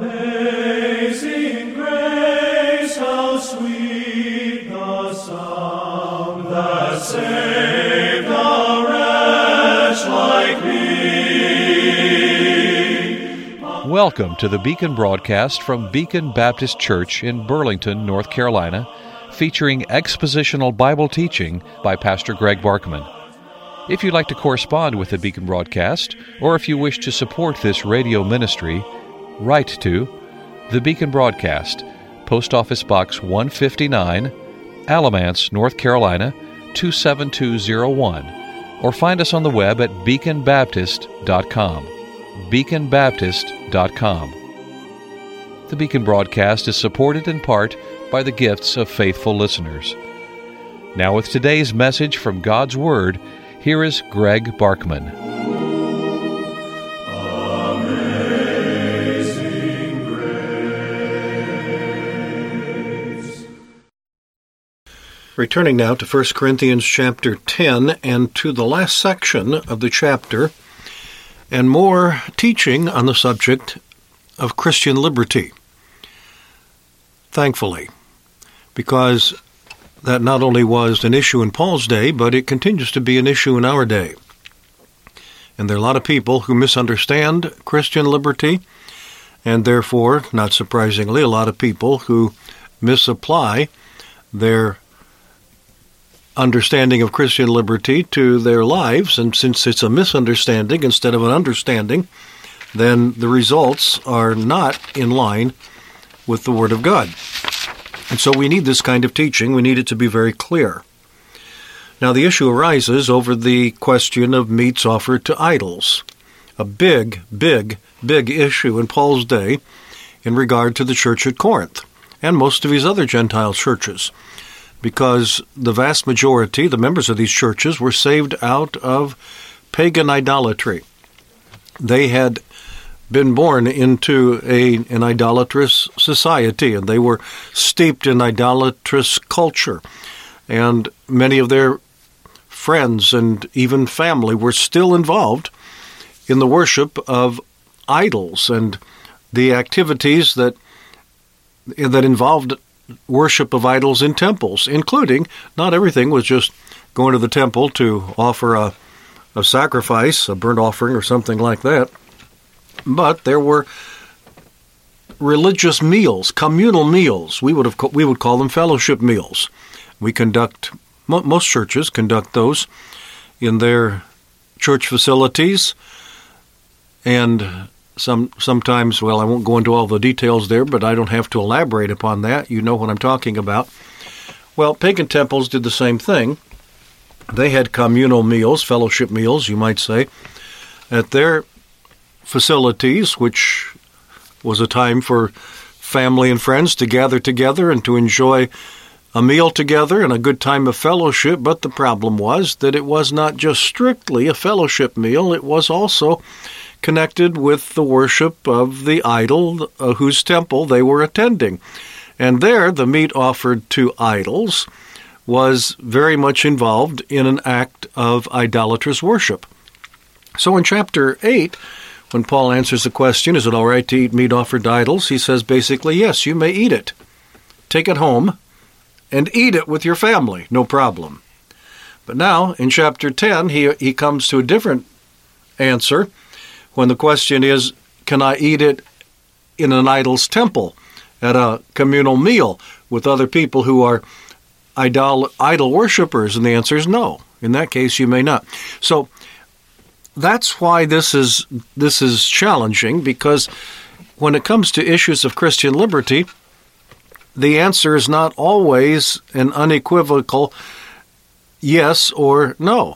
Amazing grace, how sweet the sound that saved a wretch like me. Welcome to the Beacon broadcast from Beacon Baptist Church in Burlington, North Carolina, featuring expositional Bible teaching by Pastor Greg Barkman. If you'd like to correspond with the Beacon broadcast, or if you wish to support this radio ministry, write to the Beacon Broadcast, Post Office Box 159, Alamance, North Carolina 27201, or find us on the web at beaconbaptist.com. beaconbaptist.com. The Beacon broadcast is supported in part by the gifts of faithful listeners. Now with today's message from God's Word, here is Greg Barkman. Amazing grace. Returning now to 1 Corinthians chapter 10 and to the last section of the chapter, and more teaching on the subject of Christian liberty. Thankfully, because that not only was an issue in Paul's day, but it continues to be an issue in our day. And there are a lot of people who misunderstand Christian liberty, and therefore, not surprisingly, a lot of people who misapply their understanding of Christian liberty to their lives, and since it's a misunderstanding instead of an understanding, then the results are not in line with the Word of God. And so we need this kind of teaching. We need it to be very clear. Now the issue arises over the question of meats offered to idols, a big issue in Paul's day in regard to the church at Corinth and most of his other Gentile churches, because the vast majority, the members of these churches, were saved out of pagan idolatry. They had been born into an idolatrous society, and they were steeped in idolatrous culture. And many of their friends and even family were still involved in the worship of idols and the activities that involved worship of idols in temples, including, not everything was just going to the temple to offer a sacrifice, a burnt offering or something like that, but there were religious meals, communal meals. We would call them fellowship meals. Most churches conduct those in their church facilities, and sometimes, well, I won't go into all the details there, but I don't have to elaborate upon that. You know what I'm talking about. Well, pagan temples did the same thing. They had communal meals, fellowship meals, you might say, at their facilities, which was a time for family and friends to gather together and to enjoy a meal together and a good time of fellowship. But the problem was that it was not just strictly a fellowship meal, it was also connected with the worship of the idol whose temple they were attending. And there, the meat offered to idols was very much involved in an act of idolatrous worship. So in chapter 8, when Paul answers the question, is it all right to eat meat offered to idols? He says basically, yes, you may eat it. Take it home and eat it with your family, no problem. But now, in chapter 10, he comes to a different answer when the question is, can I eat it in an idol's temple at a communal meal with other people who are idol worshipers? And the answer is no. In that case, you may not. So that's why this is challenging, because when it comes to issues of Christian liberty, the answer is not always an unequivocal yes or no.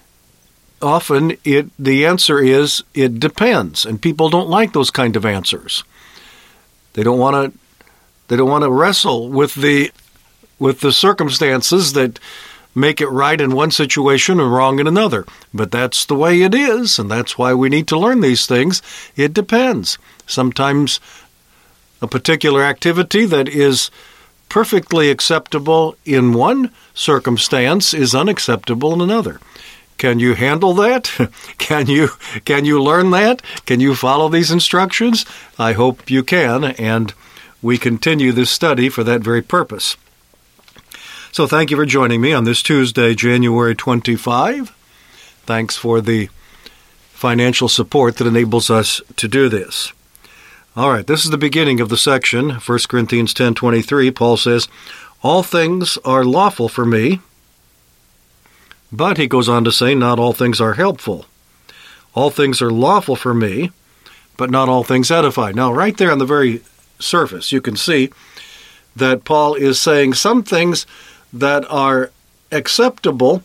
Often the answer is it depends, and people don't like those kind of answers. They don't want to wrestle with the circumstances that make it right in one situation and wrong in another. But that's the way it is, and that's why we need to learn these things. It depends. Sometimes a particular activity that is perfectly acceptable in one circumstance is unacceptable in another. Can you handle that? Can you learn that? Can you follow these instructions? I hope you can, and we continue this study for that very purpose. So thank you for joining me on this Tuesday, January 25. Thanks for the financial support that enables us to do this. All right, this is the beginning of the section, 1 Corinthians 10:23. Paul says, "All things are lawful for me," but he goes on to say, "not all things are helpful. All things are lawful for me, but not all things edify." Now, right there on the very surface, you can see that Paul is saying some things that are acceptable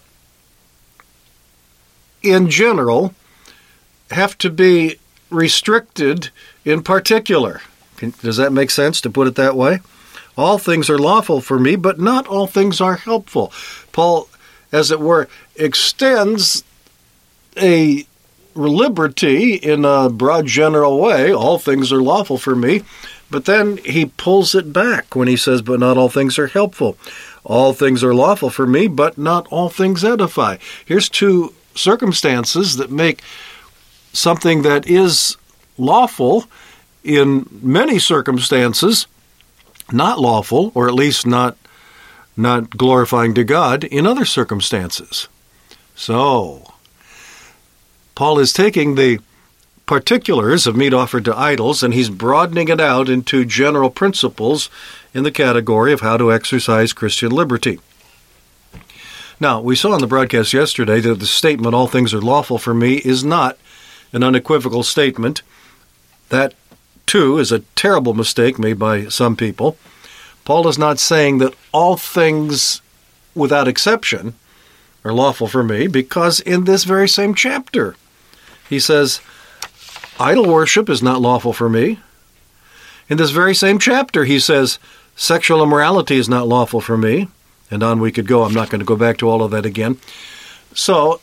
in general have to be restricted in particular. Does that make sense to put it that way? All things are lawful for me, but not all things are helpful. Paul, as it were, extends a liberty in a broad general way. All things are lawful for me, but then he pulls it back when he says, but not all things are helpful. All things are lawful for me, but not all things edify. Here's two circumstances that make something that is lawful in many circumstances not lawful, or at least not glorifying to God in other circumstances. So, Paul is taking the particulars of meat offered to idols, and he's broadening it out into general principles in the category of how to exercise Christian liberty. Now, we saw in the broadcast yesterday that the statement, "all things are lawful for me," is not an unequivocal statement. That, too, is a terrible mistake made by some people. Paul is not saying that all things, without exception, are lawful for me, because in this very same chapter, he says, idol worship is not lawful for me. In this very same chapter, he says, sexual immorality is not lawful for me. And on we could go. I'm not going to go back to all of that again. So,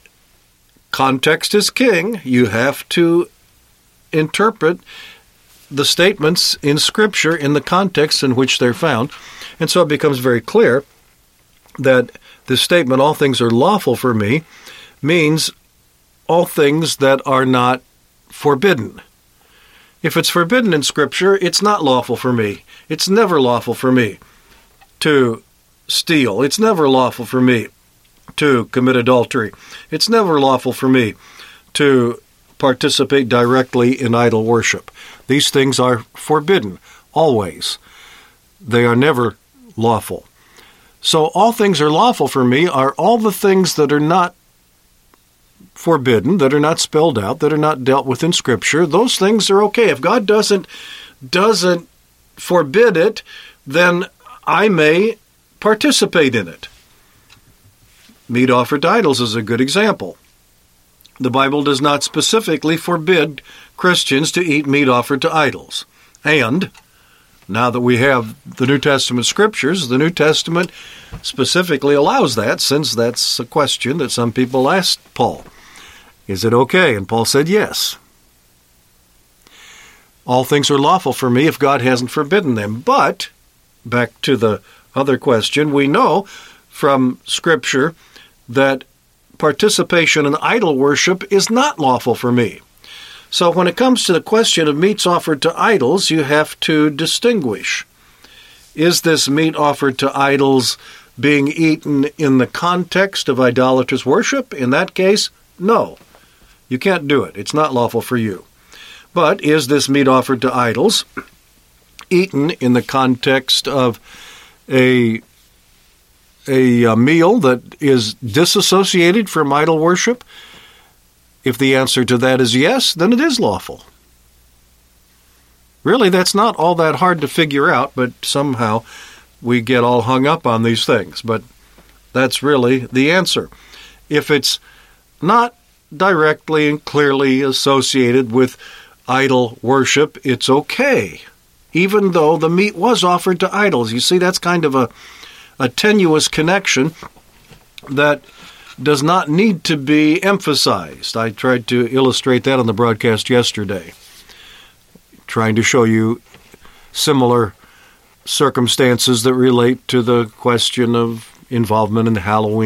context is king. You have to interpret the statements in Scripture in the context in which they're found. And so it becomes very clear that the statement, all things are lawful for me, means all things that are not forbidden. If it's forbidden in Scripture, it's not lawful for me. It's never lawful for me to steal. It's never lawful for me to commit adultery. It's never lawful for me to participate directly in idol worship. These things are forbidden, always. They are never lawful. So all things are lawful for me are all the things that are not forbidden, that are not spelled out, that are not dealt with in Scripture. Those things are okay. If God doesn't forbid it, then I may participate in it. Meat offered to idols is a good example. The Bible does not specifically forbid Christians to eat meat offered to idols. And now that we have the New Testament Scriptures, the New Testament specifically allows that, since that's a question that some people asked Paul. Is it okay? And Paul said yes. All things are lawful for me if God hasn't forbidden them. But, back to the other question, we know from Scripture that participation in idol worship is not lawful for me. So when it comes to the question of meats offered to idols, you have to distinguish. Is this meat offered to idols being eaten in the context of idolatrous worship? In that case, no. You can't do it. It's not lawful for you. But is this meat offered to idols eaten in the context of a meal that is disassociated from idol worship? If the answer to that is yes, then it is lawful. Really, that's not all that hard to figure out, but somehow we get all hung up on these things. But that's really the answer. If it's not directly and clearly associated with idol worship, it's okay, even though the meat was offered to idols. You see, that's kind of a tenuous connection that does not need to be emphasized. I tried to illustrate that on the broadcast yesterday, trying to show you similar circumstances that relate to the question of involvement in Halloween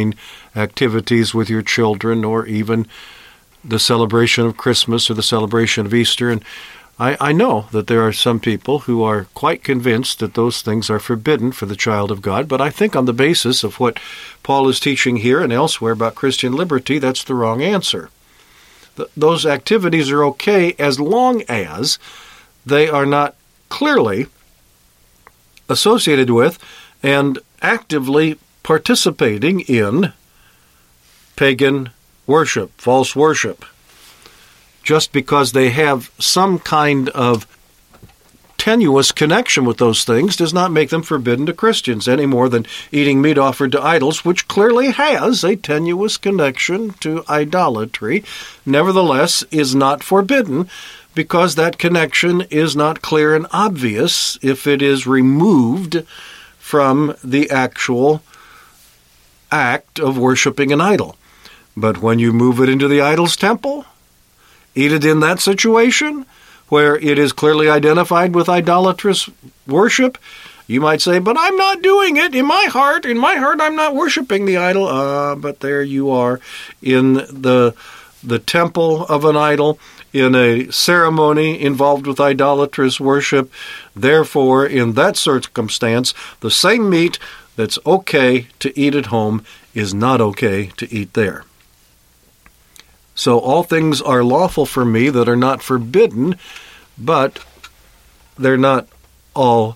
activities with your children, or even the celebration of Christmas or the celebration of Easter. And I know that there are some people who are quite convinced that those things are forbidden for the child of God, but I think on the basis of what Paul is teaching here and elsewhere about Christian liberty, that's the wrong answer. Those activities are okay as long as they are not clearly associated with and actively participating in pagan worship, false worship. Just because they have some kind of tenuous connection with those things does not make them forbidden to Christians any more than eating meat offered to idols, which clearly has a tenuous connection to idolatry, nevertheless is not forbidden, because that connection is not clear and obvious if it is removed from the actual act of worshiping an idol. But when you move it into the idol's temple, eat it in that situation where it is clearly identified with idolatrous worship, you might say, but I'm not doing it. In my heart, I'm not worshiping the idol. But there you are in the temple of an idol, in a ceremony involved with idolatrous worship. Therefore, in that circumstance, the same meat that's okay to eat at home is not okay to eat there. So all things are lawful for me that are not forbidden, but they're not all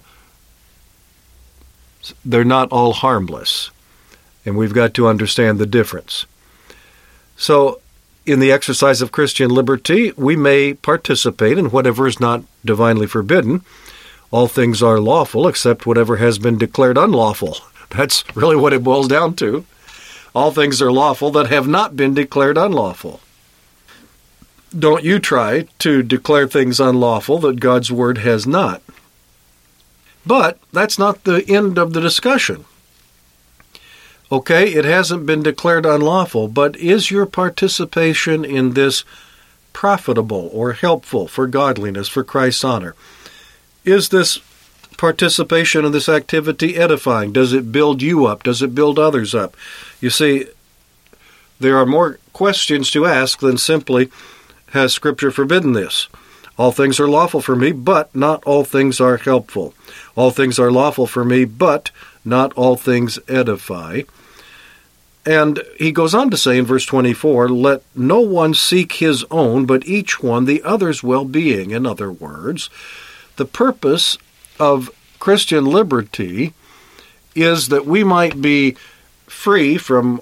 harmless. And we've got to understand the difference. So in the exercise of Christian liberty, we may participate in whatever is not divinely forbidden. All things are lawful except whatever has been declared unlawful. That's really what it boils down to. All things are lawful that have not been declared unlawful. Don't you try to declare things unlawful that God's Word has not. But that's not the end of the discussion. Okay, it hasn't been declared unlawful, but is your participation in this profitable or helpful for godliness, for Christ's honor? Is this participation in this activity edifying? Does it build you up? Does it build others up? You see, there are more questions to ask than simply, has Scripture forbidden this? All things are lawful for me, but not all things are helpful. All things are lawful for me, but not all things edify. And he goes on to say in verse 24, let no one seek his own, but each one the other's well-being. In other words, the purpose of Christian liberty is that we might be free from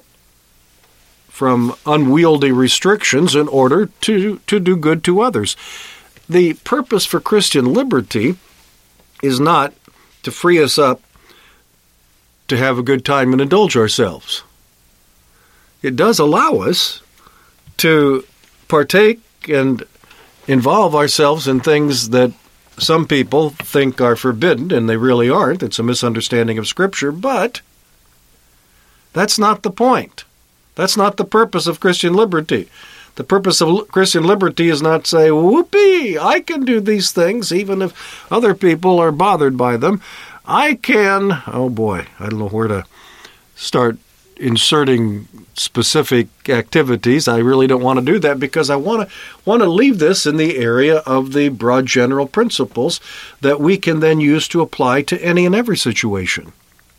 unwieldy restrictions in order to do good to others. The purpose for Christian liberty is not to free us up to have a good time and indulge ourselves. It does allow us to partake and involve ourselves in things that some people think are forbidden, and they really aren't. It's a misunderstanding of Scripture, but that's not the point. That's not the purpose of Christian liberty. The purpose of Christian liberty is not to say, whoopee, I can do these things even if other people are bothered by them. I can, oh boy, I don't know where to start inserting specific activities. I really don't want to do that because I want to leave this in the area of the broad general principles that we can then use to apply to any and every situation.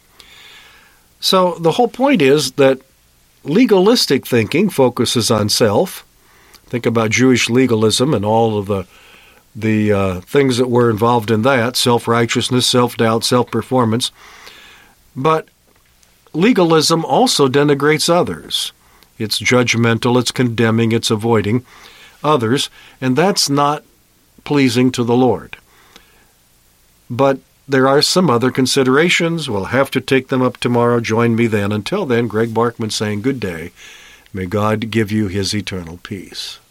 So the whole point is that legalistic thinking focuses on self. Think about Jewish legalism and all of the things that were involved in that, self-righteousness, self-doubt, self-performance. But legalism also denigrates others. It's judgmental, it's condemning, it's avoiding others, and that's not pleasing to the Lord. But there are some other considerations. We'll have to take them up tomorrow. Join me then. Until then, Greg Barkman saying good day. May God give you His eternal peace.